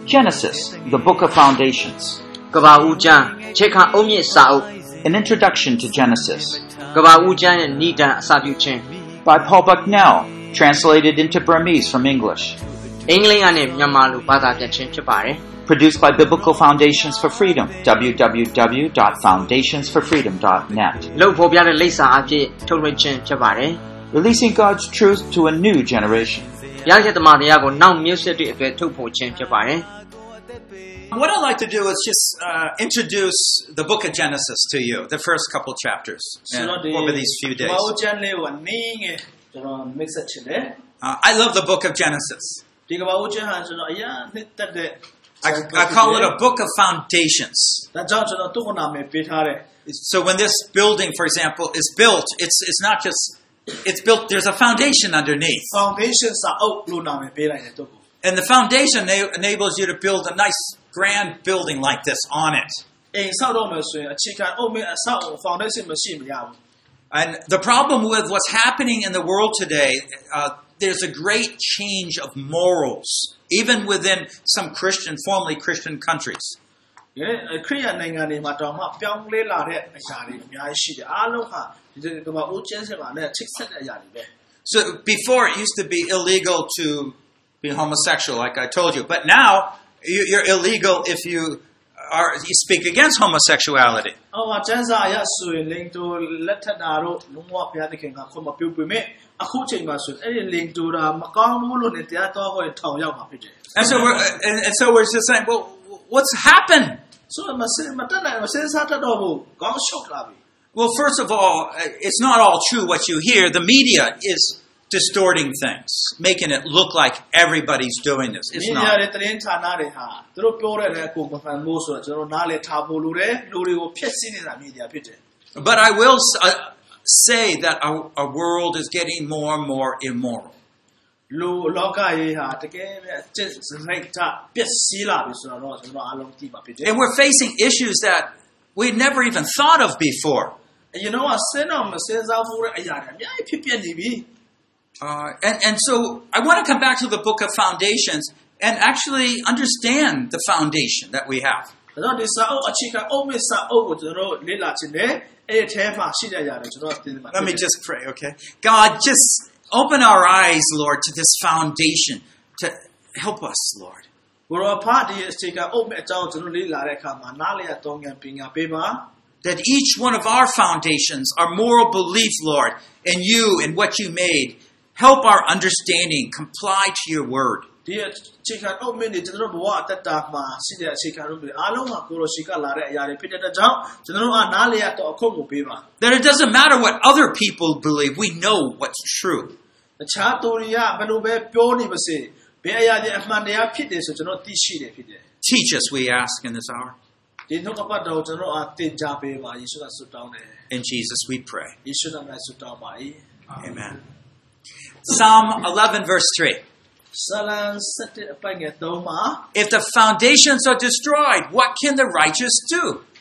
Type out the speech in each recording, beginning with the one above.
Genesis, the book of foundations. ကဘာဦးကျမ်းခြေခံအုတ်မြစ်စာအုပ် An introduction to Genesis. ကဘာဦးကျမ်းရဲ့နိဒာန်အစပြုခြင်း By Paul Bucknell, translated into Burmese from English. အင်္ဂလိပ်ကနေမြန်မာလိုဘာသာပြန်ခြင်းဖြစ်ပါတယ် Produced by Biblical Foundations for Freedom, www.foundationsforfreedom.net. လို့ဖော်ပြတဲ့လိပ်စာအဖြစ်ထုတ်လွှင့်ခြင်းဖြစ်ပါတယ် Releasing God's truth to a new generation. ဘုရားရဲ့တမန်တရားကိုနောက်မျိုးဆက်တွေအတွက်ထုတ်ဖော်ခြင်းဖြစ်ပါတယ် What I'd like to do is just introduce the book of Genesis to you, the first couple chapters, over these few days. I love the book of Genesis. I call it a book of foundations. So when this building, for example, is built, it's not just, it's built, there's a foundation underneath. And the foundation enables you to build a nice, grand building like this on it. And the problem with what's happening in the world today, there's a great change of morals, even within some formerly Christian countries. So before it used to be illegal to be homosexual, like I told you, but now you're illegal if you speak against homosexuality. And so we're just saying, well, what's happened? Well, first of all, it's not all true what you hear. The media is distorting things, making it look like everybody's doing this. It's not. But I will say that our world is getting more and more immoral. And we're facing issues that we never even thought of before. And so I want to come back to the book of foundations and actually understand the foundation that we have. Let me just pray, okay? God, just open our eyes, Lord, to this foundation to help us, Lord. That each one of our foundations, our moral belief, Lord, in you and what you made, help our understanding comply to your word. That it doesn't matter what other people believe, we know what's true. Teach us, we ask in this hour. In Jesus we pray. Amen. Psalm 11 verse 3. If the foundations are destroyed, what can the righteous do?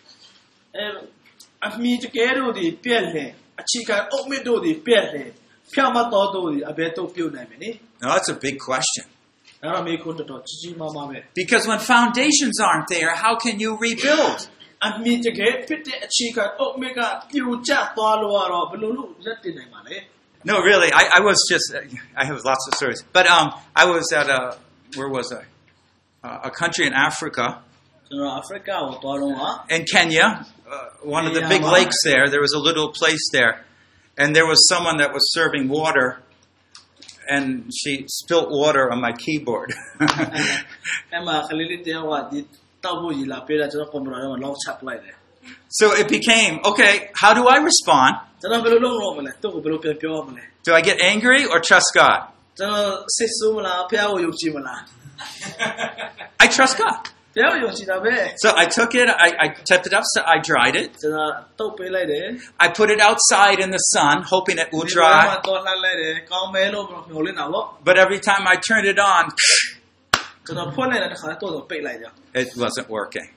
Now that's a big question. Because when foundations aren't there, how can you rebuild? No, really, I was just, I have lots of stories. But I was at where was I? A country in Africa. In Kenya, one of the big lakes there. There was a little place there. And there was someone that was serving water. And she spilt water on my keyboard. So it became, okay, how do I respond? Do I get angry or trust God? I trust God. So I took it, I tipped it up, so I dried it. I put it outside in the sun, hoping it will dry. But every time I turned it on, it wasn't working.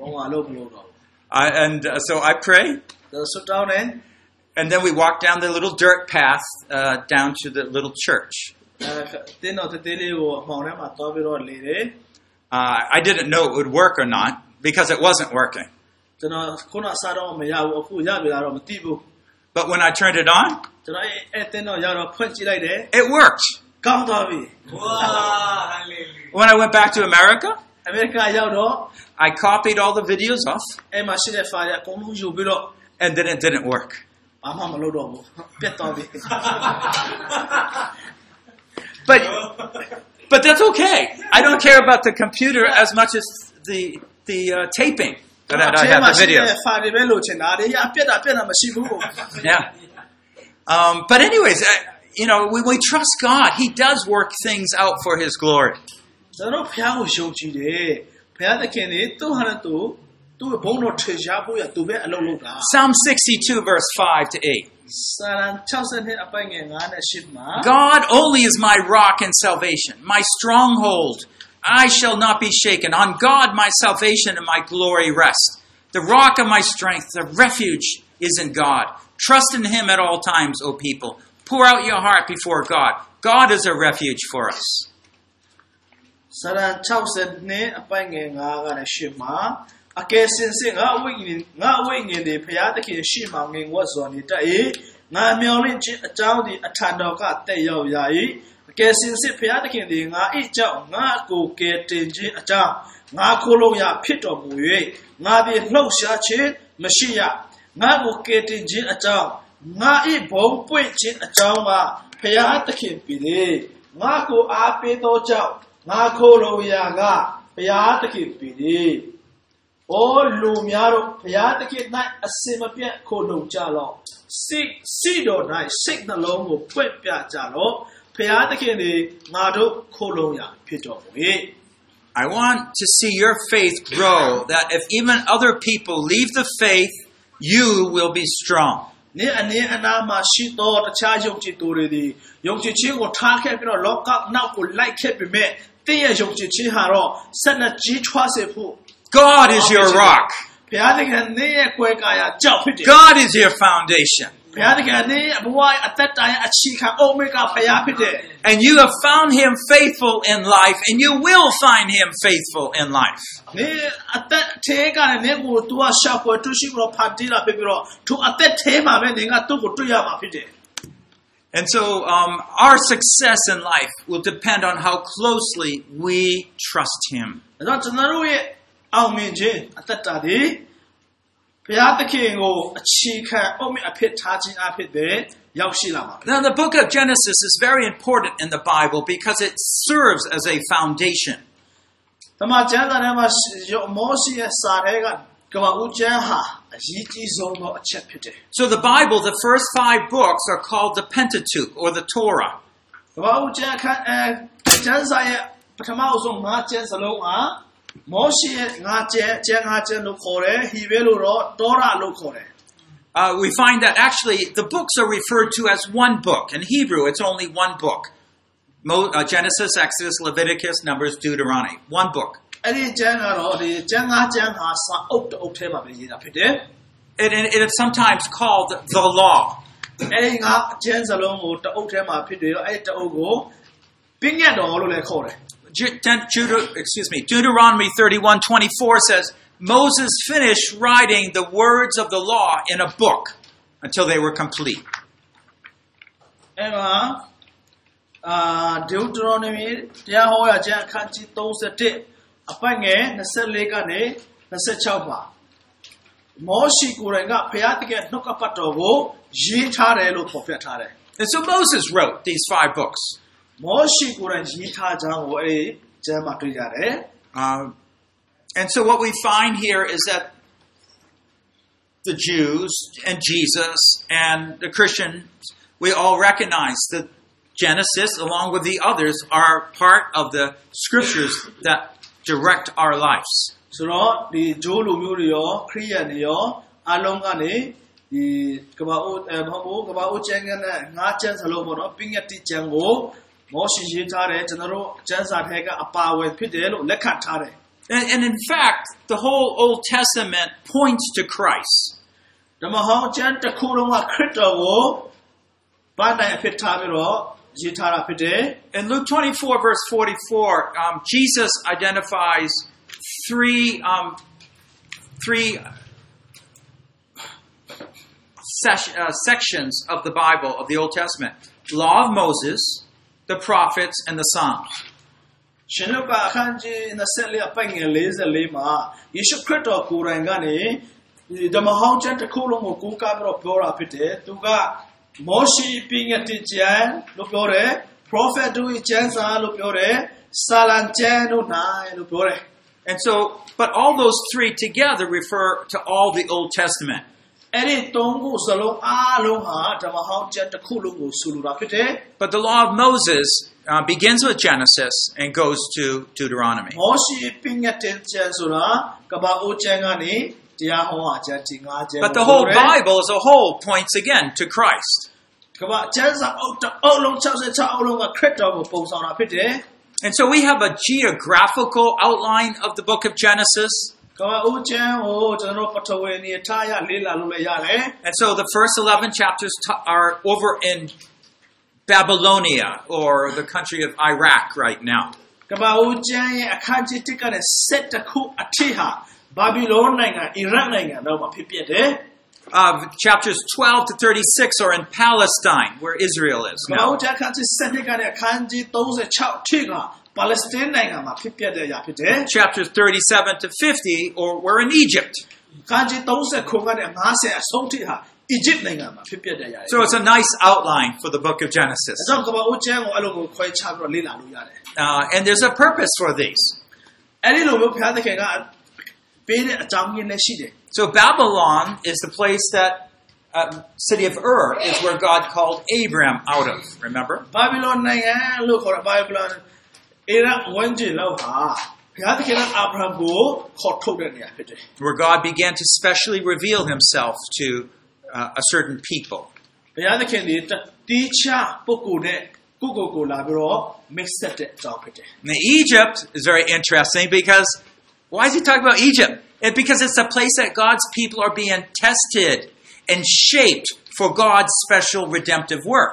So I pray. And then we walked down the little dirt path down to the little church. I didn't know it would work or not because it wasn't working. ကျွန်တော်ခုနစားတော့မရဘူးအခုရပြီလားတော့မသိဘူး But when I turned it on, ကျွန်တော်အဲ့တင်းတော့ရတော့ဖွင့်ကြည့်လိုက်တယ် it worked. ကောင်းသွားပြီ When I went back to America, အမေရိကရောက်တော့ I copied all the videos off, အဲ့မှာရှိတဲ့ file အကုန်လုံးယူပြီးတော့ and then it didn't work. ဘာမှမလုပ်တော့ဘူးပြတ်သွားပြီ But that's okay. I don't care about the computer as much as the taping that I have the videos. file တွေပဲလိုချင်တာတွေအပြတ်တာမရှိဘူး Yeah. But anyways, when we trust God, He does work things out for His glory. ကျွန်တော်ဖျားကိုယုံကြည်တယ်ဖျားသခင်နေသူ့ဟာနဲ့သူ့ဘုန်းတော်ထေရှားဖို့ရသူပဲအလုပ်လုပ်တာ Psalm 62 verse 5 to 8. စာရန်62အပိုင်းငယ်9နဲ့10မှာ God only is my rock and salvation, my stronghold. I shall not be shaken. On God my salvation and my glory rest. The rock of my strength, the refuge is in God. Trust in Him at all times, O people. Pour out your heart before God. God is a refuge for us. စာရန်62အပိုင်းငယ်9ကနေ10မှာအကယ်စင်စစ်ငါဝိညာဉ်တွေဖျားသခင်ရှိမှငြိမ်ဝတ်စွာနေတတ်၏ငါမျှော်လင့်ခြင်းအကြောင်းဒီအထံတော်ကတက်ရောက်ရ၏အကယ်စင်စစ်ဖျားသခင်သည်ငါ၏ကြောင့်ငါအကိုကယ်တင်ခြင်းအကြောင်းငါခိုးလို့ရဖြစ်တော်မူ၍ငါသည်လှုပ်ရှားခြင်းမရှိရငါကိုကယ်တင်ခြင်းအကြောင်းငါ၏ဘုံပွင့်ခြင်းအကြောင်းကဖျားသခင်ပြီလေငါကိုအားပေးသောကြောင့်ငါခိုးလို့ရကဖျားသခင်ပြီလေ Oh, Lumiaro, Piataki night a simapia kono jalo. Sido night, sick the long of Pia jalo. Piataki Nado Koloya Pito. I want to see your faith grow, that if even other people leave the faith, you will be strong. Near Anama, she thought a charge of Chituridi. Yonchi will talk up lock up now could like kept me. Tia Yonchi Haro, send a G-Twase. God is your rock. God is your foundation. And you have found Him faithful in life, and you will find Him faithful in life. And so our success in life will depend on how closely we trust Him. အောင်မြင်ခြင်းအသက်တာသည်ဘုရားသခင်ကိုအခြေခံအုတ်မြစ်အဖြစ်ထားခြင်းအဖြစ်ပဲရောက်ရှိလာပါ Now the book of Genesis is very important in the Bible because it serves as a foundation. တမန်ကျမ်းစာထဲမှာမောရှိရဲ့စာထဲကကမ္ဘာဦးကျမ်းဟာအရေးကြီးဆုံးသောအချက်ဖြစ်တယ် So the Bible, the first 5 books are called the Pentateuch or the Torah. ကမ္ဘာဦးကျမ်းကျမ်းစာရဲ့ပထမဆုံး5ကျမ်းစလုံးဟာ We find that actually the books are referred to as one book. In Hebrew, it's only one book. Genesis, Exodus, Leviticus, Numbers, Deuteronomy. One book. It is sometimes called the law. Deuteronomy 31:24 says, Moses finished writing the words of the law in a book until they were complete. Deuteronomy တရားဟောရခြင်းအခန်းကြီး31အပိုင်းငယ်24ကနေ26ပါမောရှိကိုယ်တိုင်ကဘုရားသခင်နှုတ်ကပတ်တော်ကိုရေးထားတယ်လို့ဖော်ပြထားတယ် And so Moses wrote these 5 books. မောရှိကိုယ်တိုင်ရေးထားကြောင်းကိုအဲ့ဒီကျမ်းမှာတွေ့ရတယ် And so what we find here is that the Jews and Jesus and the Christians, we all recognize that Genesis, along with the others, are part of the scriptures that direct our lives. So, the Jewလူမျိုးတွေရောခရစ်ယာန်တွေရောအလုံးကနေဒီကမ္ဘာဦးကျမ်းနဲ့ငါးကျမ်းစလုံးပေါ့နော်ပညာတိကျမ်းကိုမောရှိရေးထားတယ်ကျွန်တော်တို့ကျမ်းစာထဲကအပါအဝင်ဖြစ်တယ်လို့လက်ခံထားတယ် And in fact, the whole Old Testament points to Christ. ဓမ္မဟောင်းကျမ်းတစ်ခုလုံးကခရစ်တော်ကိုဘာနိုင်အဖြစ်ထားပြီးတော့ရေးထားတာဖြစ်တယ် In Luke 24, verse 44, Jesus identifies three sections of the Bible, of the Old Testament. Law of Moses, the prophets, and the Psalms. ရှင်လုကာအခန်းကြီး24အပိုင်ငယ်44မှာယေရှုခရစ်တော်ကိုယ်တိုင်ကနေဓမ္မဟောင်းကျမ်းတစ်ခုလုံးကိုကိုးကားပြီးတော့ပြောတာဖြစ်တယ်သူကမောရှိပညတ်ကျမ်းလို့ပြောတယ် prophet တို့ကျမ်းစာလို့ပြောတယ်စာလံကျမ်းတို့နိုင်လို့ပြောတယ် And so, but all those three together refer to all the Old Testament. အဲ့ဒီသုံးခုစလုံးအားလုံးဟာဓမ္မဟောင်းကျမ်းတစ်ခုလုံးကိုဆိုလိုတာဖြစ်တယ် But the law of Moses begins with Genesis and goes to Deuteronomy. မောရှိပညတ်ကျမ်းဆိုတာကပ္ပအိုးကျမ်းကနေတရားဟောအကျမ်းဒီ၅ကျမ်း But the whole Bible as a whole points again to Christ. ကပ္ပကျမ်းစာအုပ်လုံး66အုပ်လုံးကခရစ်တော်ကိုပုံဆောင်တာဖြစ်တယ် And so we have a geographical outline of the book of Genesis. ကပ္ပအိုးကျမ်းကိုကျွန်တော်ပထဝီအနေထားရလေ့လာလို့လည်းရတယ် And so the first 11 chapters are over in Babylonia, or the country of Iraq right now. ကပ္ပအိုးကျမ်းရဲ့အခန်းကြီး1ကနေ7ခုအထိဟာဘာဘီလုန်နိုင်ငံအီရတ်နိုင်ငံတော့မှာဖြစ်ပျက်တယ် Chapters 12 to 36 are in Palestine, where Israel is ကပ္ပအိုး now. ကျမ်းအခန်းကြီး7ကနေအခန်းကြီး36အထိကပါလက်စတိုင်းနိုင်ငံမှာဖြစ်ပျက်တဲ့အရာဖြစ်တယ် Chapters 37 to 50 or we're in Egypt. အခန်းကြီး30ကနေ50အဆုံးထိဟာအီဂျစ်နိုင်ငံမှာဖြစ်ပျက်တဲ့အရာ So it's a nice outline for the book of Genesis. အဲကြောင့်ကပ္ပအိုးကျမ်းကိုအဲ့လိုကိုခွဲခြားပြီးတော့လေ့လာလို့ရတယ် And there's a purpose for these. အဲ့ဒီလိုမျိုးဘုရားသခင်ကပေးတဲ့အကြောင်းရင်းလည်းရှိတယ် So Babylon is the place that city of Ur is where God called Abram out of, remember? ဘာဘီလုန်နိုင်ငံလို့ခေါ်တဲ့ဘာဘီလုန်အီရတ်ဝန်ကြီးလောက်ဟာဘုရားသခင်ကအာဗြဟံကိုခေါ်ထုတ်တဲ့နေရာဖြစ်တယ် Where God began to specially reveal himself to a certain people. ဘုရားသခင်ဒီတီးခြားပုဂ္ဂိုလ်နဲ့ကိုလာပြီးတော့ mix တဲ့အကြောင်းဖြစ်တယ် Now, Egypt is very interesting because why is he talking about Egypt? It's because it's a place that God's people are being tested and shaped for God's special redemptive work.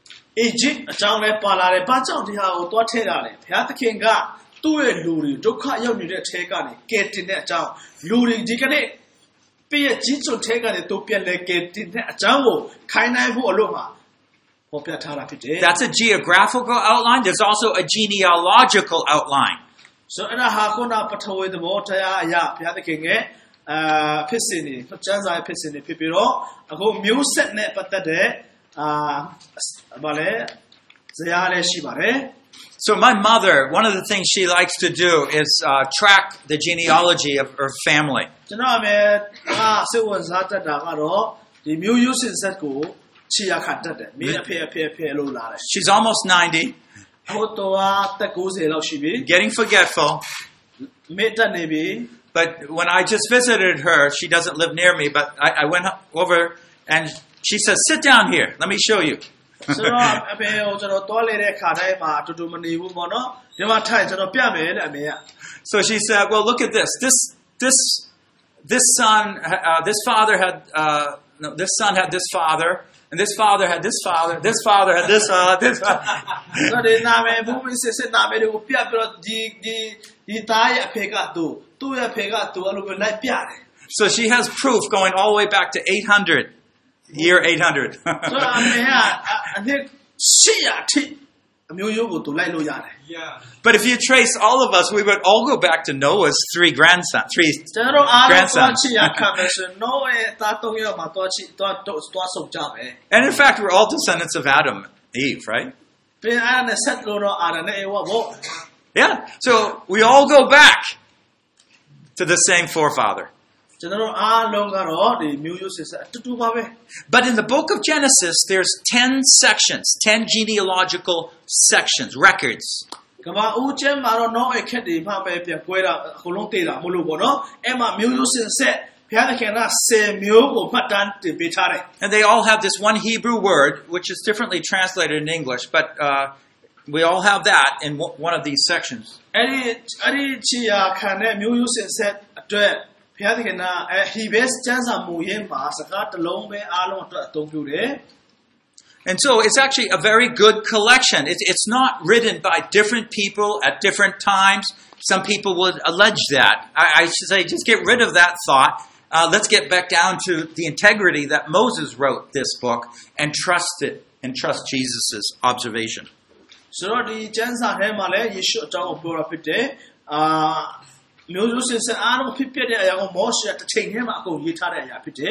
Egypt အကြောင်းလည်းပါလာတယ်ဘာကြောင့်ဒီဟာကိုတွားထဲတာလဲဘုရားသခင်ကသူ့ရဲ့လူတွေဒုက္ခရောက်နေတဲ့အထဲကနေကယ်တင်တဲ့အကြောင်းလူတွေဒီကနေ့ပြည့်ကြီးစွန်ထဲကနေသူပြန်လဲကယ်တင်တဲ့အကြောင်းကိုခိုင်းနိုင်ဖို့အလို့မှာဟောပြထားတာဖြစ်တယ် That's a geographical outline. There's also a genealogical outline. So အဲ့ဒါဟာခုနပထဝီသဘောတရားအရာဘုရားသခင်ရဲ့ဖြစ်စဉ်တွေကျမ်းစာရဲ့ဖြစ်စဉ်တွေဖြစ်ပြီးတော့အခုမျိုးဆက်နဲ့ပတ်သက်တဲ့ဘာလဲဇာတ်လည်းရှိပါတယ် So my mother, one of the things she likes to do is track the genealogy of her family. ကျွန်တော်အမေစိတ်ဝင်စားတတ်တာကတော့ဒီမျိုးရိုးစင်ဆက်ကိုခြေရခတ်တတ်တယ်မင်းအဖေလို့လာတယ် She's almost 90, ဟိုတော့တက်90လောက်ရှိပြီ getting forgetful. မေတ္တာနေပြီ But when I just visited her, she doesn't live near me, but I went over and she says, sit down here. Let me show you. ဆိုတော့အဖေကိုကျွန်တော်တွားလေတဲ့ခါတိုင်းမှာတူတူမနေဘူးပေါ့နော်ဒီမှာထိုင်ကျွန်တော်ပြမယ်တဲ့အမေက So she said, well, look at this. This son, this father had, no, this son had this father, and this father had this father, this father had this father, this father. ဆိုတော့ဒီနာမည်ဘူးမစစ်နာမည်တွေကိုပြပြီးတော့ဒီသားရဲ့အဖေကသူ့ရဲ့အဖေကသူအဲ့လိုပဲလိုက်ပြတယ် So she has proof going all the way back to 800, year 800. ဆိုတော့အမေကအနှစ်800အထိအမျိုးရိုးကိုသူလိုက်လို့ရတယ် But if you trace all of us, we would all go back to Noah's three grandsons. ကျွန်တော်အားလုံးသွားချီရခံမယ်ဆိုတော့ရဲ့သား၃ယောက်မှာသွားဆုံကြမယ် And in fact, we're all descendants of Adam and Eve, right? ပြန်အားနဲ့ဆက်လို့တော့အာရနဲ့အေဝဘော Yeah. So we all go back to the same forefather. ကျွန်တော်အားလုံးကတော့ဒီမျိုးရိုးစစ်ဆက်အတူတူပါပဲ But in the book of Genesis, there's 10 sections, 10 genealogical sections, records. ကဘာဦးကျမ်းမှာတော့နောက်အခက်တွေမှပဲပြန်ကွဲတာအကုန်လုံးတည်တာမလို့ပေါ့နော်အဲ့မှာမျိုးရိုးစစ်ဆက်ဘုရားသခင်က10မျိုးကိုမှတ်တမ်းတင်ပေးထားတယ် And they all have this one Hebrew word, which is differently translated in English, but we all have that in one of these sections. အဲ့ဒီချီယာခံတဲ့မျိုးရိုးစစ်ဆက်အတွက်ဘုရားသခင်ကဟီဘက်ကျမ်းစာမူရင်းမှာစကားတစ်လုံးပဲအားလုံးအတွက်အသုံးပြုတယ် And so it's actually a very good collection. It's not written by different people at different times. Some people would allege that. I should say, just get rid of that thought. Let's get back down to the integrity that Moses wrote this book and trust it and trust Jesus' observation. ဆိုတော့ဒီကျမ်းစာထဲမှာလည်းယေရှုအကြောင်းကိုပြောတာဖြစ်တယ်မျိုးစုံစင်အားလုံးဖြစ်ပျက်တဲ့အရာကိုမောရှေတစ်ချိန်ထဲမှာအကုန်ရေးထားတဲ့အရာဖြစ်တယ်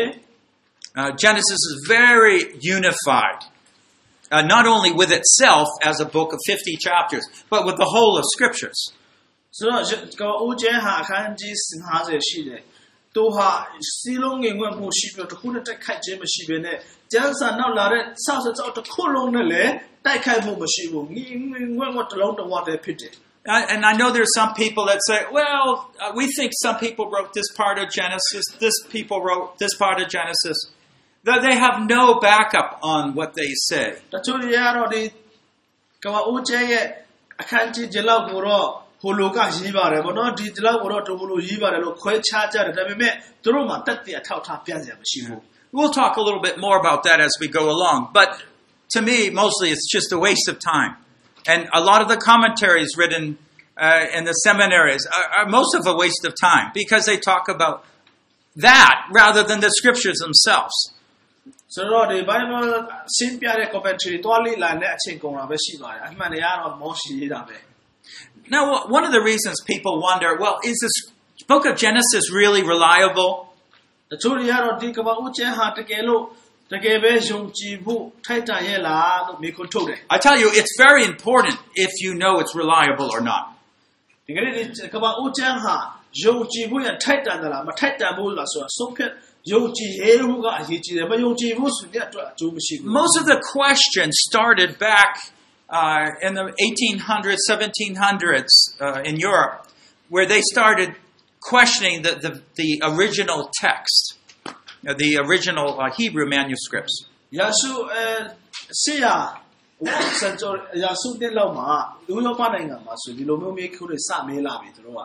Genesis is very unified, not only with itself as a book of 50 chapters, but with the whole of Scriptures. ဆိုတော့ဦးကျမ်းဟာအခန်းကြီး50ရှိတယ်သူဟာစီလုံးငင်ွက်မှုရှိပြီးတစ်ခုနဲ့တိုက်ခိုက်ခြင်းမရှိဘဲနဲ့ကျမ်းစာနောက်လာတဲ့ဆောက်ဆောက်တစ်ခုလုံးနဲ့လည်းတိုက်ခိုက်မှုမရှိဘူးငင်ွက်တစ်လုံးတစ်ဝက်တည်းဖြစ်တယ် And I know there's some people that say, well, we think some people wrote this part of Genesis, this people wrote this part of Genesis. That they have no backup on what they say. တချို့တွေကတော့ဒီကမ္ဘာဦးကျမ်းရဲ့အခန်းကြီးဒီလောက်ကိုတော့ဟိုလိုကရေးပါတယ်ဗောနော်ဒီလောက်ကိုတော့ဟိုလိုရေးပါတယ်လို့ခွဲခြားကြတယ်ဒါပေမဲ့သူတို့မှာတက်တဲ့အထောက်ထားပြစရာမရှိဘူး We'll talk a little bit more about that as we go along, but to me mostly it's just a waste of time. And a lot of the commentaries written in the seminaries are most of a waste of time because they talk about that rather than the scriptures themselves. So the Bible ရှင်းပြတဲ့ commentary တွားလေးလာတဲ့အချိန်ကုန်တာပဲရှိပါတယ်အမှန်တရားတော့မောရှိရေးတာပဲ Now, one of the reasons people wonder, well, is this book of Genesis really reliable? တချို့တွေကတော့ဒီကမ္ဘာဦးကျမ်းဟာတကယ်ပဲယုံကြည်မှုထိုက်တန်ရဲ့လားလို့မေးခွန်းထုတ်တယ် I tell you, it's very important if you know it's reliable or not. ဒီကနေ့ဒီကမ္ဘာဦးကျမ်းဟာယုံကြည်မှုရထိုက်တန်တယ်လားမထိုက်တန်ဘူးလားဆိုတာဆုံးဖြတ်ယုံကြည်ရေးမှုကအရေးကြီးတယ်မယုံကြည်ဘူးဆိုတဲ့အတွက်အကျိုးမရှိဘူး Most of the questions started back in the 1800s, 1700s in Europe, where they started questioning the original text, the original Hebrew manuscripts. ယာဆုဆီယာစံကျော်ယာဆုတဲ့လောက်မှာဥရောပနိုင်ငံမှာဆိုဒီလိုမျိုးမျိုးခုတွေစမေးလာပြီသူတို့က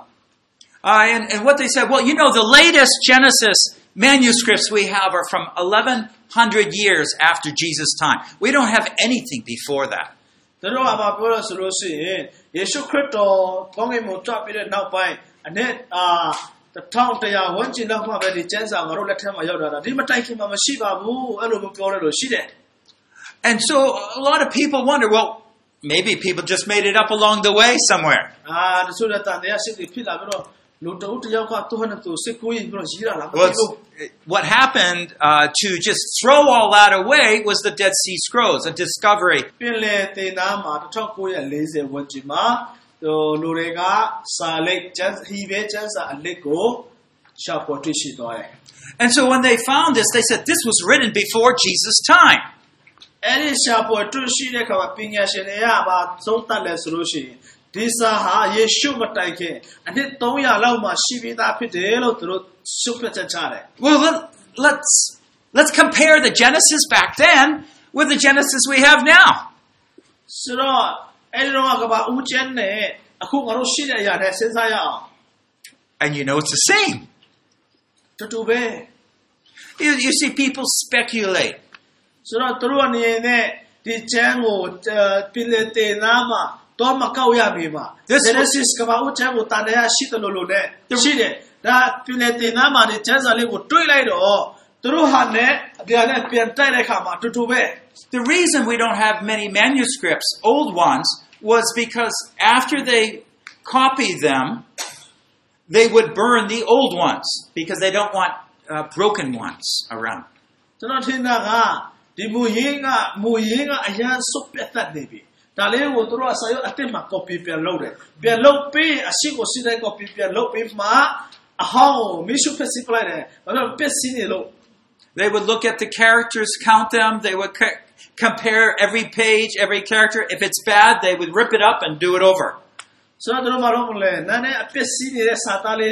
And what they said, well, you know, the latest Genesis manuscripts we have are from 1100 years after Jesus' time. We don't have anything before that. သူတို့ကဘာပြောလို့ဆိုလို့ရှိရင်ယေရှုခရစ်တော်ကောင်းကင်ဘုံကြွပြီးတဲ့နောက်ပိုင်းအနည်း1100ဝန်းကျင်လောက်မှပဲဒီကျမ်းစာငါတို့လက်ထက်မှာရောက်လာတာဒီမတိုင်ခင်မှာမရှိပါဘူးအဲ့လိုမျိုးပြောရလို့ရှိတယ် And so a lot of people wonder, well, maybe people just made it up along the way somewhere. တချို့တဲ့တန်တရားရှိဖြစ်လာပြီးတော့လူတဦးတယောက်ကသူ့ဟန်သူစစ်ကိုင်းပြီးတော့ရေးတာလား What happened to just throw all that away was the Dead Sea Scrolls, a discovery. ပြင်လေတင်သားမှာ1940ဝန်းကျင်မှာလူတွေကစာလက်ကျမ်းဟီဘဲကျမ်းစာအလက်ကိုရှာဖွေတွေ့ရှိသွားတယ် And so when they found this, they said this was written before Jesus' time. အဲ့ဒီရှာဖွေတွေ့ရှိတဲ့အခါမှာပညာရှင်တွေကဘာသုံးသပ်လဲဆိုလို့ရှိရင်ဒီစာဟာယေရှုမတိုင်ခင်အနှစ်300လောက်မှရှိပြီးသားဖြစ်တယ်လို့သူတို့ရှုပ်ပြချက်ချတယ် Well, let's compare the Genesis back then with the Genesis we have now. ဆိုတော့အဲ့ဒီတော့ကဘာဦးကျန်းနဲ့အခုငါတို့ရှိတဲ့အရာနဲ့စဉ်းစားရအောင် And you know it's the same. တူပဲ You see people speculate. ဆိုတော့သူတို့အနေနဲ့ဒီကျမ်းကိုပြင်လေတင်နာမှာတော့မကောက်ရပြီပါ Genesis ကဘာဦးကျန်းကိုတန်တရားရှိတယ်လို့နဲ့ရှိတယ်ဒါပြင်လေတင်နာမှာဒီကျမ်းစာလေးကိုတွေးလိုက်တော့သူတို့ဟာနဲ့အပြန်နဲ့ပြန်တိုက်တဲ့အခါမှာတူပဲ The reason we don't have many manuscripts, old ones, was because after they copied them, they would burn the old ones because they don't want broken ones around. ကျွန်တော်ထင်တာကဒီမူရင်းကအရန်စုပ်ပြတ်တတ်နေပြီဒါလေးကိုသူတို့အစာရုပ်အစ်စ်မှာ copy ပြန်လုပ်တယ်ပြန်လုပ်ပြီးအရှိကိုစီးတဲ့ copy ပြန်လုပ်ပြီးမှအဟောင်းမရှိဖက်စီပလိုက်တယ်ဘာလို့ပက်စီနေလို့ They would look at the characters, count them. They would compare every page, every character. If it's bad, they would rip it up and do it over. So, I don't know, Nana, a pessi, Satale,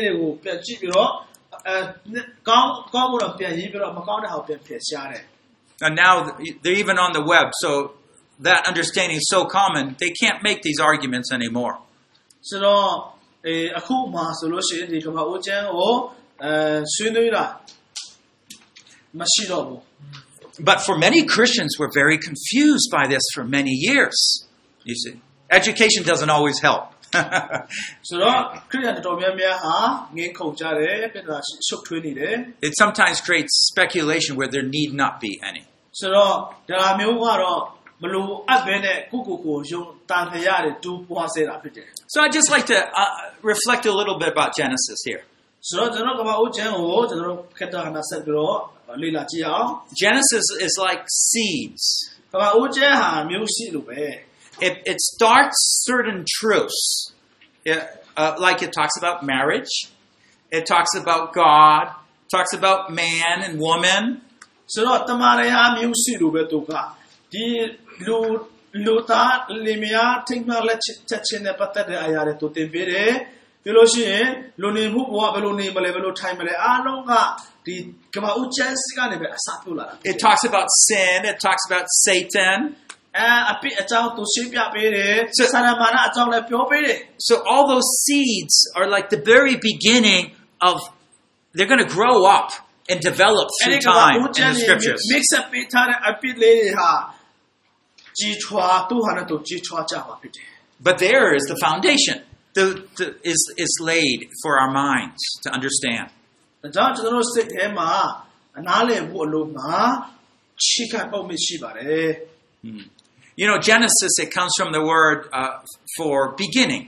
and now they're even on the web, so that understanding is so common, they can't make these arguments anymore. So,အခုမှဆိုလို့ရှိရင်ဒီကမ္ဘာဦးကျမ်းကိုဆွေးနွေးတာမရှိတော့ဘူး But for many Christians, we're very confused by this for many years. You see, education doesn't always help. ဆိုတော့ခရိယန်တော်များများဟာငင်းခုန်ကြတယ်ပြဿနာရှုပ်ထွေးနေတယ် It sometimes creates speculation where there need not be any. ဆိုတော့ဒါမျိုးကတော့မလိုအပ်ဘဲနဲ့ကိုယုံတန်ခရတွေတူပွားစေတာဖြစ်တယ် So I'd just like to reflect a little bit about Genesis here. ဆိုတော့ကျွန်တော်ကမ္ဘာဦးကျမ်းကိုကျွန်တော်ခက်တာနာဆက်ပြီးတော့လေ့လာကြည့်အောင် Genesis is like seeds. ကမ္ဘာဦးကျမ်းဟာမျိုးရှိလိုပဲ It starts certain truths. Like it talks about marriage. It talks about God. It talks about man and woman. ဆိုတော့တမန်တော်ဟာမျိုးရှိလိုပဲသူကဒီလူသားလင်မယားထိမ့်မှလက်ချက်ချင်းနဲ့ပတ်သက်တဲ့အရာတွေသူသင်ပေးတယ်ပြီးလို့ရှိရင်လူနေမှုဘဝဘယ်လိုနေမလဲဘယ်လိုထိုင်မလဲအားလုံးကဒီကမ္ဘာဦးကျမ်းစီကနေပဲအစပြုလာတာ It talks about sin. It talks about Satan. အပိအကြောင်းသူရှင်းပြပေးတယ်ဆန္ဒမာနအကြောင်းလည်းပြောပေးတယ် So all those seeds are like the very beginning of, they're going to grow up and develop through time in the scriptures. mix up ပေးထားတဲ့အပိလေးတွေဟာကြီးထွားသူ့ဟာနဲ့သူကြီးထွားကြမှာဖြစ်တယ် But there is the foundation is laid for our minds to understand. ဒါကြောင့်ကျွန်တော်တို့စိတ်ထဲမှာအနားလည်ဖို့အလို့မှာရှိခိုင်ပုံမရှိပါတယ် You know, Genesis, it comes from the word for beginning.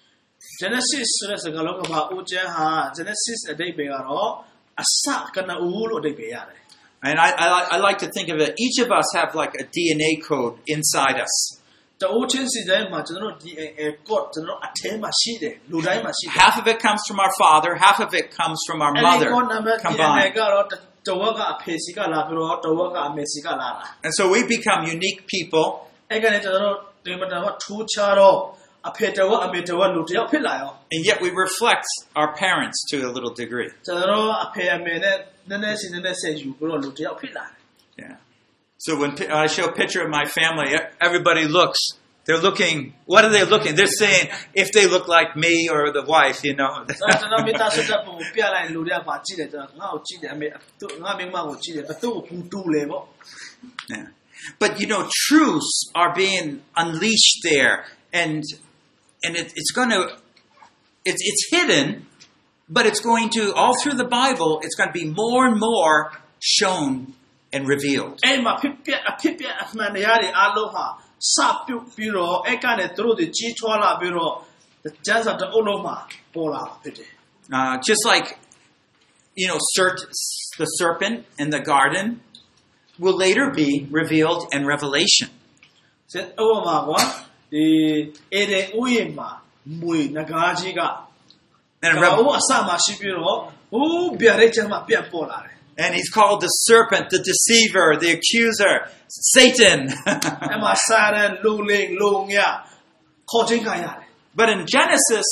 Genesis ဆိုတဲ့စကားလုံးကဘာဦးကျမ်းဟာ Genesis အဓိပ္ပာယ်ကတော့အစကနဦးလို့အဓိပ္ပာယ်ရတယ် And I like to think of it, each of us have like a DNA code inside us. တအိုးချင်းစီတိုင်းမှာကျွန်တော်တို့ DNA code ကျွန်တော်အထဲမှာရှိတယ်လူတိုင်းမှာရှိတယ် Half of it comes from our father, half of it comes from our mother combined. ကတော့တဝက်ကအဖေစီကလာပြီးတော့တဝက်ကအမေစီကလာတာ And so we become unique people. အဲ့ကနေကျွန်တော်တို့ဒီမှာတော့ထူးခြားတော့အဖေတဝက်အမေတဝက်လူတယောက်ဖြစ်လာရော And yet we reflect our parents to a little degree. ကျွန်တော်တို့အဖေအမေနဲ့နည်းနည်းစီနည်းနည်းဆက်ယူပြီးတော့လူတယောက်ဖြစ်လာတယ် Yeah. So when I show a picture of my family, everybody looks. They're looking. What are they looking? They're saying if they look like me or the wife, you know. ကျွန်တော်မိသားစုတပ်ပုံပြလိုက်လူတွေကပါကြည့်တယ်ကျွန်တော်ငါ့ကိုကြည့်တယ်အမေငါမိမကိုကြည့်တယ်ဘသူ့ကိုတူလေပေါ့ Yeah. But you know, truths are being unleashed there, and it's going to. It's hidden, but it's going to all through the Bible. It's going to be more and more shown and revealed. အဲ့မှာဖြစ်ပြအမှန်တရားတွေအားလုံးဟာစပြုတ်ပြီးတော့အဲ့ကနေသူတို့တွေကြီးထွားလာပြီးတော့ကျမ်းစာတစ်အုပ်လုံးမှာပေါ်လာဖြစ်တယ် Just like, you know, the serpent in the garden will later be revealed in Revelation. ဆက်ဥပမာကွာဒီအေဒင်ဥယျာဉ်မှာမွေနဂါးကြီးက And, ဘာလို့အစမှာရှိပြီးတော့ဟိုးဗျာဒိတ်ချမ်းမှာပြန်ပေါ်လာတယ် and he's called the serpent, the deceiver, the accuser, Satan. အဲ့မှာစာရန်လူလိမ်လူငါခေါ်ချင်းခံရတယ် But in Genesis,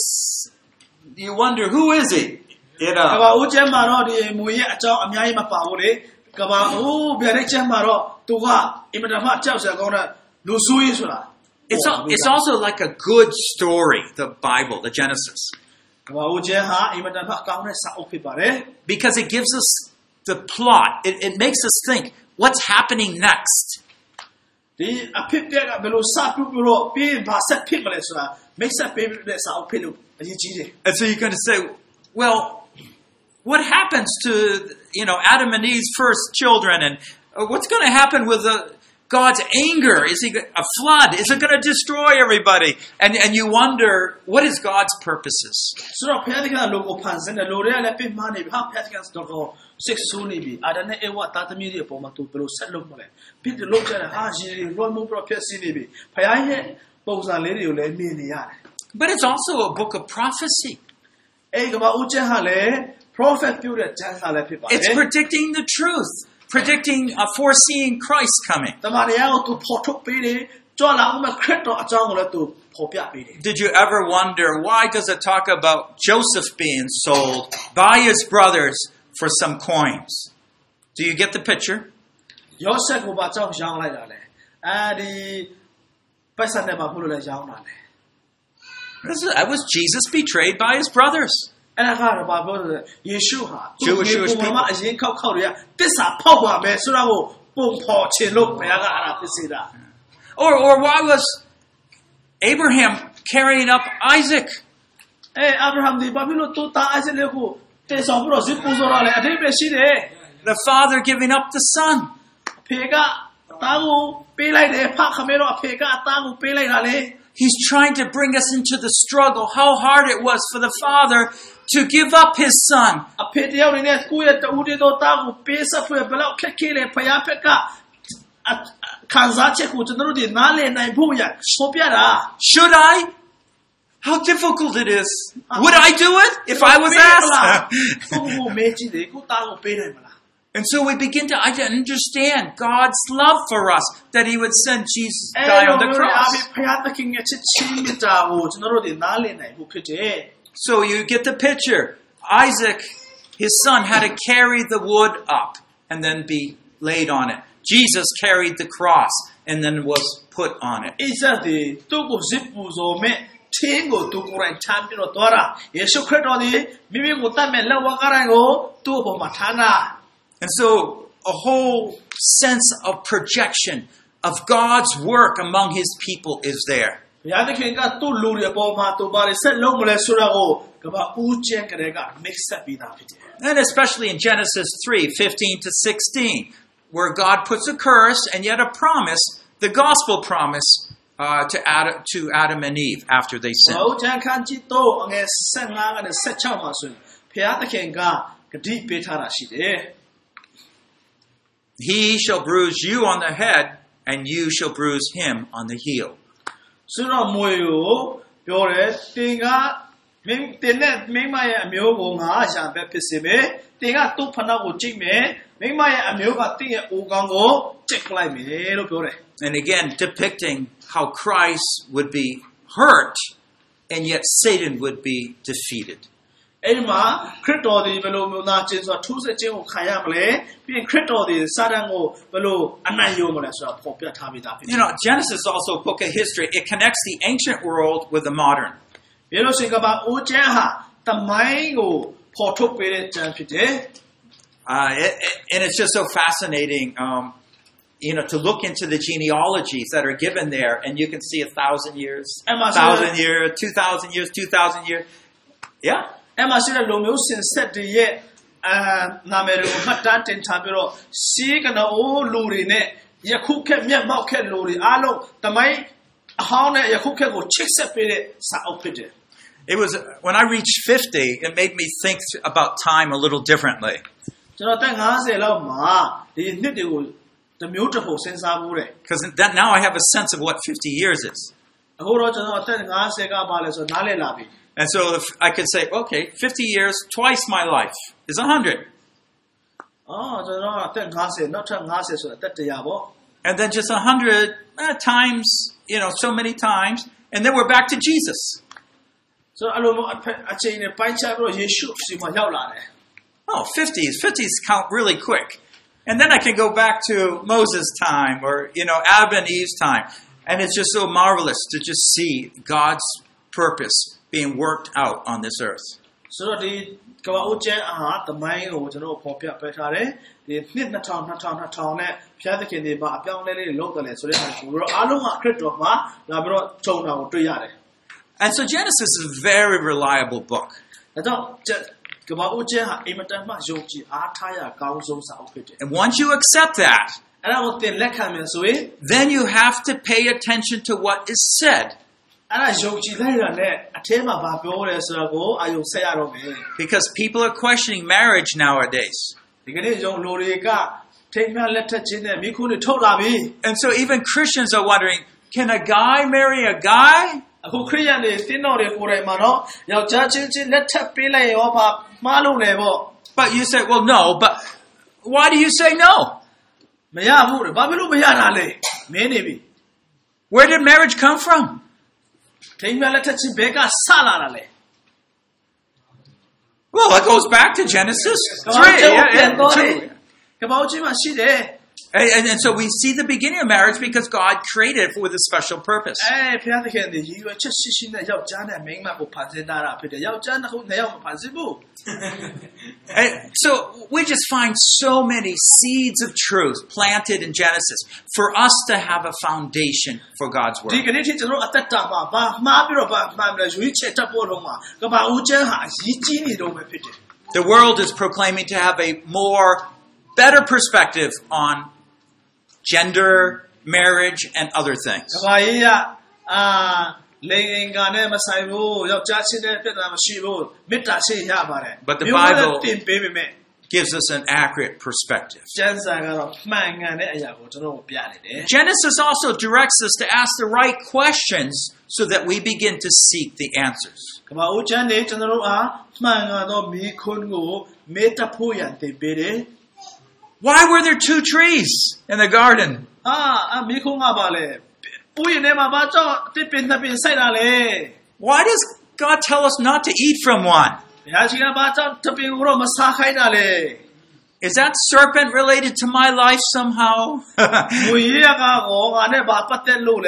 you wonder, who is he? You က know. ဘာဦးကျမ်းမှာတော့ဒီမွေရဲ့အကြောင်းအများကြီးမပါဘူးလေကဘာဟိုးဗျာဒိတ်ချမ်းမှာတော့သူကအင်မတန်မှကြောက်စရာကောင်းတဲ့လူဆိုးကြီးဆိုတာ It's also like a good story, the Bible, the Genesis. ကဘာဦးကျမ်းဟာအင်မတန်မှကောင်းတဲ့စာအုပ်ဖြစ်ပါတယ် Because it gives us the plot. It makes us think, what's happening next? ဒီအဖြစ်ပြက်ကဘယ်လိုစပြုတ်ပြီးတော့ပြီးဘာဆက်ဖြစ်မလဲဆိုတာမိတ်ဆက်ပေးတဲ့စာအုပ်ဖြစ်လို့အရေးကြီးတယ် And so you're going to say, well, what happens to, you know, Adam and Eve's first children? And what's going to happen with God's anger? Is he a flood? Is it going to destroy everybody? And you wonder, what is God's purposes? ဆိုတော့ဖျားသခင်ကလူကိုဖန်ဆင်းတယ်လူတွေကလည်းပြစ်မှားနေပြီဟာဖျားသခင်ကတော့စိတ်ဆိုးနေပြီအာဒနဲ့အေဝါသားသမီးတွေအပေါ်မှာသူဘယ်လိုဆက်လုပ်မလဲပြစ်တယ်လို့ကြတယ်ဟာရေလွှမ်းမိုးပြီးတော့ဖျက်ဆီးနေပြီဖျားရဲ့ပုံစံလေးတွေကိုလည်းမြင်နေရတယ် But it's also a book of prophecy. အဲ့ကဘာဦးကျမ်းဟာလည်း prophet ပြုတဲ့ကျမ်းစာလည်းဖြစ်ပါတယ် It's predicting the truth, predicting, foreseeing Christ coming. တမန်တော်ကိုသူဖော်ထုတ်ပေးတယ်ကြွလာအောင်မဲ့ခရစ်တော်အကြောင်းကိုလည်းသူဖော်ပြပေးတယ် Did you ever wonder, why does it talk about Joseph being sold by his brothers for some coins? Do you get the picture? ယောဆက်ကိုဘာကြောင့်ရောင်းလိုက်တာလဲအဲဒီပတ်စံနဲ့မှာဘုလို့လဲရောင်းတာလဲ That was Jesus betrayed by his brothers. အဲ့ဒါကတော့ဘာပြောလဲယေရှုဟာ Jewish သူ့ people. မှာအရင်ခောက်တွေကတစ္ဆာဖောက်ပါမယ်ဆိုတော့ပုံဖော်ချင်လို့ဘုရားကအဲ့ဒါဖြစ်စေတာ Or why was Abraham carrying up Isaac? အာဗြဟံဒီဘာဖြစ်လို့သူ့သားအိုက်ဇက်ကိုတေဆောင်ပြီးတော့ဇစ်ပူဇော်ရလဲအတိတ်ပဲရှိတယ် The father giving up the son. အဖေကသားကိုပေးလိုက်တယ်ဖခမဲတော့အဖေကအသားကိုပေးလိုက်တာလေ He's trying to bring us into the struggle, how hard it was for the father to give up his son. အဖေတယောက်နေနဲ့ကိုယ့်ရဲ့တူတီတော်သားကိုပေးဆက်ဖွယ်ဘယ်လောက်ခက်ခဲလဲဖယားဖက်ကခံစားချက်ကိုကျွန်တော်တို့ဒီနားလည်နိုင်ဖို့ရဆိုပြတာ Should I? How difficult it is. Would I do it if I was asked? ကိုမေးကြည့်တယ်ကိုသားကိုပေးနိုင်မလား And so we begin to understand God's love for us, that he would send Jesus to die on the cross. ဖယားသခင်ရဲ့ချစ်ချင်းမြတ်တာကိုကျွန်တော်တို့ဒီနားလည်နိုင်ဖို့ဖြစ်တယ် So you get the picture. Isaac, his son, had to carry the wood up and then be laid on it. Jesus carried the cross and then was put on it. အိဆက်ဒီသူ့ကိုဇစ်ပူဇော်မဲ့ချင်းကိုသူကိုယ်တိုင်ချမ်းပြီးတော့သွားတာယေရှုခရစ်တော်ဒီမိမိကိုတတ်မဲ့လက်ဝါးကားတိုင်းကိုသူ့အပေါ်မှာထားတာ And so a whole sense of projection of God's work among his people is there. ဘုရားသခင်ကသူ့လူတွေအပေါ်မှာသူဘာတွေဆက်လုပ်မလဲဆိုတာကိုကမ္ဘာဦးကျန်းကလေးက mix ဆက်ပြီးသားဖြစ်တယ် And especially in Genesis 3:15 to 16, where God puts a curse and yet a promise, the gospel promise to Adam and Eve after they ဘု sinned. ရားကျမ်းခန်းကြီးတော့အငယ်15ကနေ16မှာဆိုရင်ဘုရားသခင်ကဂတိပေးထားတာရှိတယ် He shall bruise you on the head, and you shall bruise him on the heel. ဆိုတော့မွေကိုပြောတယ်တင်ကမင်းတင်နဲ့မိမရဲ့အမျိုးကိုငါရှာပဲဖြစ်စေမယ်တင်ကသူ့ဖနာကိုကြိတ်မယ်မိမရဲ့အမျိုးကတင်ရဲ့အိုကောင်းကိုကြိတ်လိုက်မယ်လို့ပြောတယ် And again, depicting how Christ would be hurt, and yet Satan would be defeated. အဲ့ဒီမှာခရစ်တော်ဒီဘယ်လိုမျိုးနာကျင်ဆိုတာထူးဆက်ခြင်းကိုခံရမလဲပြီးရင်ခရစ်တော်ဒီစာတန်ကိုဘယ်လိုအနိုင်ယူမလဲဆိုတာပေါ်ပြထားပြီးသားဖြစ်တယ် You know, Genesis is also a book of history. It connects the ancient world with the modern. ဘယ်လိုစင်ကပါအိုကျန်းဟာတမိုင်းကိုပေါ်ထုတ်ပေးတဲ့ကျမ်းဖြစ်တယ် And it's just so fascinating, to look into the genealogies that are given there, and you can see 1,000 years, 1,000 years, 2,000 years, 2,000 years. Yeah. အဲ့မှာရှိတဲ့လူမျိုးစင်ဆက်တွေရဲ့နာမည်တွေကိုမှတ်တမ်းတင်ထားပြီးတော့စီးကနအိုးလူတွေနဲ့ယခုခက်မျက်မှောက်ခက်လူတွေအားလုံးတမိုင်းအဟောင်းနဲ့ယခုခက်ကိုချစ်ဆက်ပေးတဲ့စာအုပ်ဖြစ်တယ် It was when I reached 50, it made me think about time a little differently. ကျွန်တော်တက်50လောက်မှာဒီနှစ်တွေကိုတမျိုးတစ်ပုံစဉ်းစားမှုတယ် Because now I have a sense of what 50 years is. အခုတော့ကျွန်တော်တက်50ကပါလဲဆိုနားလည်လာပြီ And so if I could say, okay, 50 years, twice my life is 100. ကျွန်တော်တက်50နောက်ထပ်50ဆိုတော့တက်100ပေါ့ And then just 100 times, so many times. And then we're back to Jesus. ဆိုတော့အလိုမျိုးအချိန်နဲ့ပိုင်းခြားပြီးတော့ယေရှုစီမှာရောက်လာတယ် Oh, 50s count really quick. And then I can go back to Moses' time or, Adam and Eve's time. And it's just so marvelous to just see God's purpose being worked out on this earth. ဆိုတော့ဒီကမ္ဘာဦးကျန်းအားတမိုင်းကိုကျွန်တော်ပေါ်ပြပေးထားတယ်ဒီနှစ်2000နဲ့ဖျားသခင်တွေပါအပြောင်းလဲလေးလုပ်တယ်လေဆိုတဲ့ဟာကိုတော့အားလုံးကခရစ်တော်မှာလာပြီးတော့ထုံတာကိုတွေ့ရတယ် And so Genesis is a very reliable book. ဒါကြောင့်ကမ္ဘာဦးကျန်းဟာအင်မတန်မှယုံကြည်အားထားရကောင်းဆုံးစာအုပ်ဖြစ်တယ် And once you accept that, အဲ့ဒါကိုသင်လက်ခံမယ်ဆိုရင် then you have to pay attention to what is said. အဲ့ဒါယုံကြည်လိုက်တာနဲ့အထဲမှာဘာပြောလဲဆိုတာကိုအာယုံဆက်ရတော့မယ် Because people are questioning marriage nowadays. ဒီကနေ့ယုံလူတွေကထိမ်းမြလက်ထက်ချင်းနဲ့မိခုတွေထုတ်လာပြီ And so even Christians are wondering, can a guy marry a guy? အခုခရိယန်တွေတင်းတော်တွေကိုယ်တိုင်မှာတော့ယောက်ျားချင်းလက်ထပ်ပေးလိုက်ရောပါမှားလို့လေပေါ့ But you say, well, no, but why do you say no? မရဘူးလေဘာဖြစ်လို့မရတာလဲမင်းနေပြီ Where did marriage come from? ထိမ်းမြလက်ထက်ချင်းဘဲကဆလာတာလေ Well, it goes back to Genesis 3. ကဘာဦးချင်းမှာရှိတယ် And so we see the beginning of marriage because God created it with a special purpose. ဖျားသခင်ဒီရည်ရွယ်ချက်ရှိရှိနဲ့ယောက်ျားနဲ့မိန်းမကိုဖန်ဆင်းထားတာဖြစ်တယ်ယောက်ျားနှစ်ခုနှစ်ယောက်မဖန်ဆင်းဘူး And so we just find so many seeds of truth planted in Genesis for us to have a foundation for God's ဒီ word. ကနေ့ထိကျွန်တော်အသက်တာမှာဘာမှားပြီးတော့ဘာမှမလဲရွေးချယ်တတ်ဖို့လုံးမှာကဘာဦးကျန်းဟာအရေးကြီးနေတော့ပဲဖြစ်တယ် The world is proclaiming to have a better perspective on gender, marriage, and other things. ကဘာကြီးကလိင်အင်္ဂါနဲ့မဆိုင်ဘူးယောက်ျားချင်းတဲ့ပြဿနာမရှိဘူးမေတ္တာရှိရပါတယ် But the Bible တင်ပေးပေမဲ့ gives us an accurate perspective. ကျမ်းစာကတော့မှန်ကန်တဲ့အရာကိုကျွန်တော်တို့ပြနေတယ် Genesis also directs us to ask the right questions so that we begin to seek the answers. ကဘာဦးကျန်းနေကျွန်တော်တို့အားမှန်ကန်သောမိခွန်းကိုမေတ္တာဖို့ရန်တင်ပေးတယ် Why were there 2 trees in the garden? မိခွန်းကပါလေဥယျာဉ်ထဲမှာဘာကြောင့်တစ်ပင်နှစ်ပင်ဆိုင်တာလဲ Why does God tell us not to eat from one? ဘုရားရှင်ကဘာကြောင့်တစ်ပင်ကိုတော့မစားခိုင်းတာလဲ Is that serpent related to my life somehow? ငွေရကကောငါနဲ့ဘာပတ်သက်လို့လဲ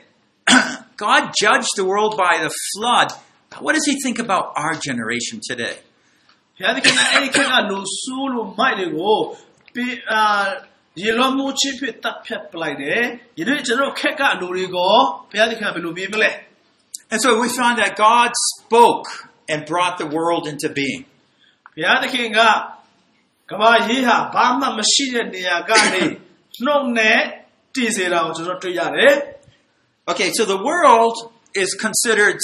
God judged the world by the flood. What does he think about our generation today? ဘုရားသခင်ကအဲ့ဒီခက်ကလူဆူးလူမိုက်တွေကိုရေလုံးမှုချစ်ဖြစ်တပ်ဖြတ်ပလိုက်တယ်ယနေ့ကျွန်တော်ခက်ကလူတွေကိုဘုရားသခင်ဘယ်လိုမြင်မလဲ And so we find that God spoke and brought the world into being. ဘုရားသခင်ကကမ္ဘာကြီးဟာဘာမှမရှိတဲ့နေရာကနေနှုတ်နဲ့တည်စေတာကိုကျွန်တော်တွေ့ရတယ် Okay, so the world is considered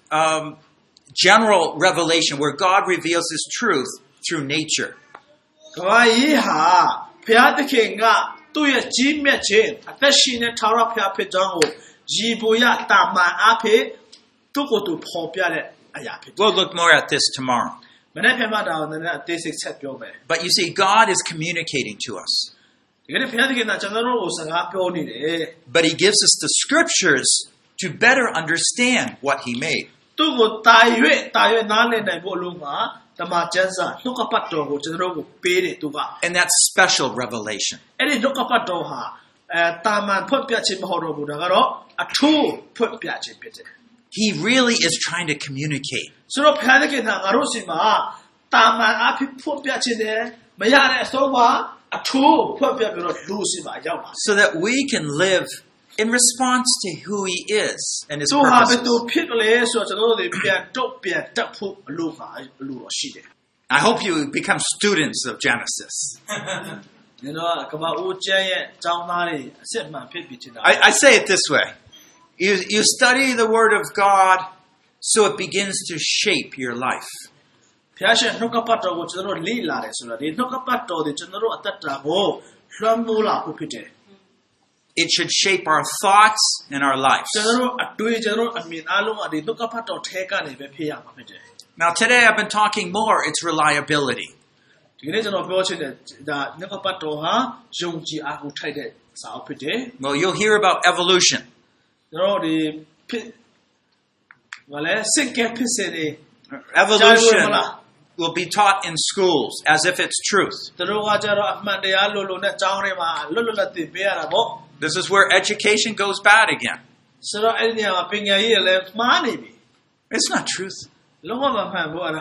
general revelation where God reveals his truth through nature. ကမ္ဘာကြီးဟာဘုရားသခင်ကသူ့ရဲ့ကြီးမြတ်ခြင်းအသက်ရှင်တဲ့ထာဝရဘုရားဖြစ်ကြောင်းကိုရည်ပူရတာမှန်အဖြစ်သူ့ကိုယ်သူဖော်ပြတဲ့အရာဖြစ်တယ် We'll look more at this tomorrow. မနေ့ပြန်မှတာကိုလည်းအသေးစိတ်ချက်ပြောမယ် But you see, God is communicating to us. ဒီကနေ့ဘုရားသခင်ကကျွန်တော်တို့ကိုစကားပြောနေတယ် But he gives us the scriptures to better understand what he made. သူ့ကိုတာရွေ့နားလည်နိုင်ဖို့အလို့မှာတမန်ကျမ်းစာနှုတ်ကပတ်တော်ကိုကျွန်တော်တို့ကိုပေးတယ်သူက And that's special revelation. အဲ့ဒီနှုတ်ကပတ်တော်ဟာတာမန်ဖွင့်ပြခြင်းမဟုတ်တော့ဘူးဒါကတော့အထူးဖွင့်ပြခြင်းဖြစ်တယ် He really is trying to communicate. ဆိုတော့ဘုရားသခင်ကငါတို့စီမှာတာမန်အဖြစ်ဖွင့်ပြခြင်းတယ်မရတဲ့အဆုံးမှာအထူးဖွင့်ပြပြီးတော့လူစီမှာရောက်လာ So that we can live in response to who he is and his သူဟာဘယ်သူ purposes. ဖြစ်လဲဆိုတော့ကျွန်တော်တို့တွေပြန်တတ်ဖို့အလို့တော့ရှိတယ် I hope you become students of Genesis. ဒီတော့ကမ္ဘာဦးကျမ်းရဲ့ကျောင်းသားတွေအစစ်မှန်ဖြစ်ပြီးနေတာ I say it this way. You study the word of God so it begins to shape your life. ဘုရားရှင်နှုတ်ကပတ်တော်ကိုကျွန်တော်တို့လေ့လာတယ်ဆိုတော့ဒီနှုတ်ကပတ်တော်တွေကျွန်တော်တို့အသက်တာကိုလွှမ်းမိုးလာဖို့ဖြစ်တယ် It should shape our thoughts and our lives. ကျွန်တော်တို့အတွေ့ကျွန်တော်တို့အမြင်အားလုံးကဒီနှုတ်ကပတ်တော်ထဲကနေပဲဖြစ်ရမှာဖြစ်တယ် Now today I've been talking more, it's reliability. ဒီနေ့ကျွန်တော်ပြောချင်တယ်ဒါနှုတ်ကပတ်တော်ဟာယုံကြည်အားကိုထိုက်တဲ့စာအုပ်ဖြစ်တယ် Well, you'll hear about evolution. ကျွန်တော်ဒီဖြစ်ဘာလဲစင်ကဲဖြစ်စေတယ် Evolution will be taught in schools as if it's truth. သူတို့ကကြတော့အမှန်တရားလို့နဲ့ကျောင်းထဲမှာလွတ်လပ်သင်ပေးရတာပေါ့ This is where education goes bad again. ဆိုတော့အဲ့ဒီနေရာမှာပညာရေးလည်းမှားနေပြီ It's not truth. လုံးဝမမှန်ဘူးအဲ့ဒါ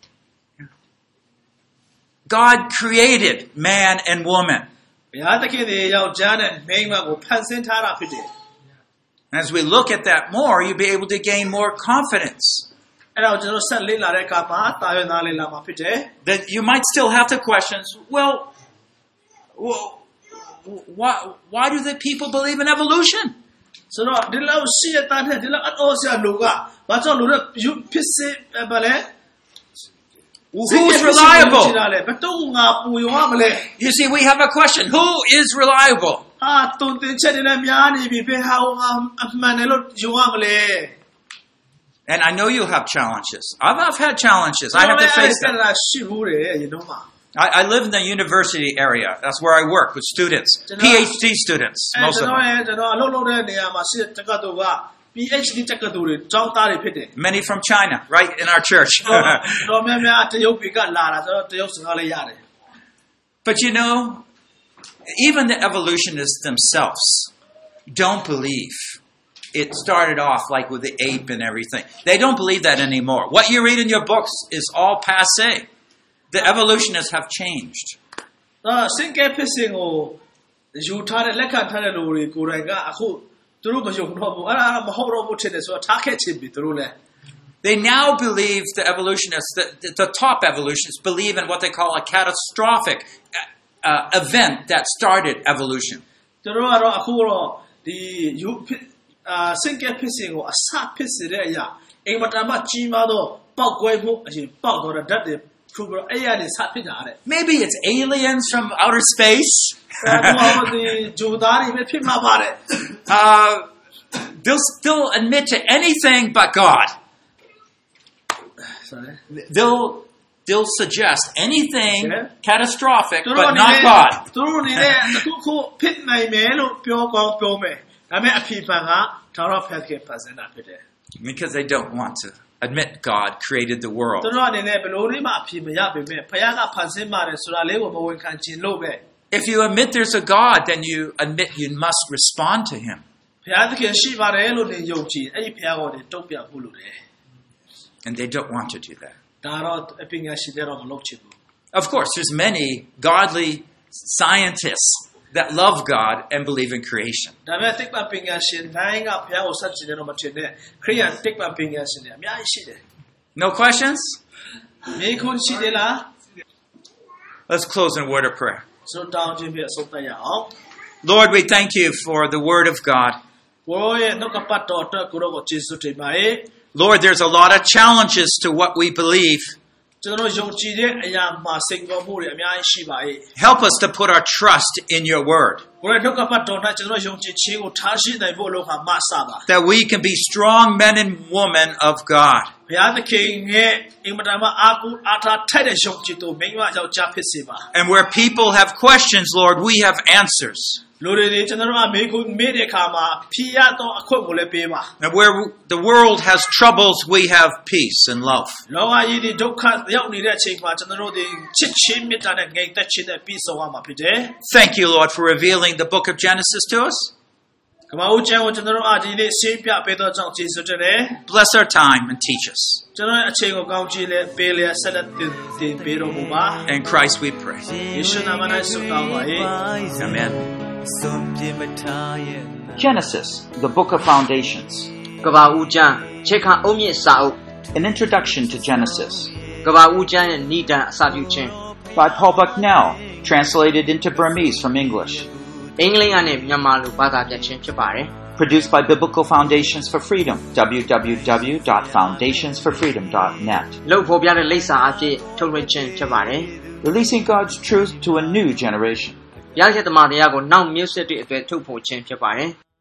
God created man and woman. ဘုရားသခင်ရဲ့ယောက်ျားနဲ့မိန်းမကိုဖန်ဆင်းထားတာဖြစ်တယ် As we look at that more, you'll be able to gain more confidence. အဲ့တော့ကျွန်တော်ဆက်လေ့လာတဲ့အခါမှာတာဝန်သားလေ့လာမှာဖြစ်တယ် That you might still have the questions, well, why do the people believe in evolution? ဆိုတော့ဒီလောက်ရှိတဲ့တန်းနဲ့ဒီလောက်အတော်ဆရာလူကဘာကြောင့်လူတွေဖြစ်စေဘာလဲ Who's reliable? ဘယ်တော့ငါပူရောမလဲ You see, we have a question. Who is reliable? ဟာတုန်တင်ချက်တွေလည်းများနေပြီဘယ်ဟာအမှန်တယ်လို့ယူရမလဲ And I know you have challenges. I've had challenges. I have to face them. ရှိဘူးတယ်ရေတော့မှာ I live in the university area. That's where I work with students, PhD students, most of them. ကျွန်တော်အလုပ်လုပ်တဲ့နေရာမှာရှိတဲ့တက္ကသိုလ်က PhD တက္ကသိုလ်တွေကျောင်းသားတွေဖြစ်တယ် Many from China, right in our church. တော်များများတရုတ်ပြည်ကလာတာဆိုတော့တရုတ်စကားလေးရတယ် But you know, Even the evolutionists themselves don't believe it started off like with the ape and everything. They don't believe that anymore. What you read in your books is all passé. The evolutionists have changed. စင်ကဲဖြစ်စဉ်ကိုယူထားတဲ့လက်ခံထားတဲ့လူတွေကိုယ်တိုင်ကအခုသူတို့မယုံတော့ဘူးအဲ့ဒါမဟုတ်တော့ဘူးထင်တယ်ဆိုတော့ထားခဲ့ချင်ပြီသူတို့လည်း They now believe, the evolutionists, the top evolutionists, believe in what they call a catastrophic event that started evolution. သူတို့ကတော့အခုတော့ဒီယူစင်ကဲဖြစ်စဉ်ကိုအစဖြစ်စေတဲ့အရာအိမ်မတန်မှကြီးမားသောပောက်ကွဲမှုအရင်ပောက်တော့ဓာတ်တွေဖူပြီးတော့အဲ့ရနေစဖြစ်တာတဲ့ Maybe it's aliens from outer space. They'll still admit to anything but God. They'll suggest anything catastrophic but not God. Because they don't want to admit God created the world. If you admit there's a God, then you admit you must respond to Him. And they don't want to do that. Of course, there's many godly scientists that love God and believe in creation. No questions? Let's close in a word of prayer. Lord, we thank you for the Word of God. Lord, there's a lot of challenges to what we believe. Help us to put our trust in your Word. That we can be strong men and women of God. And where people have questions, Lord, we have answers. And where the world has troubles, we have peace and love. Thank you, Lord, for revealing the book of Genesis to us. Bless our time and teach us. In Christ we pray. Amen. Genesis, the book of foundations. An introduction to Genesis. By Paul Bucknell, translated into Burmese from English. Produced by Biblical Foundations for Freedom, www.foundationsforfreedom.net. Releasing God's truth to a new generation.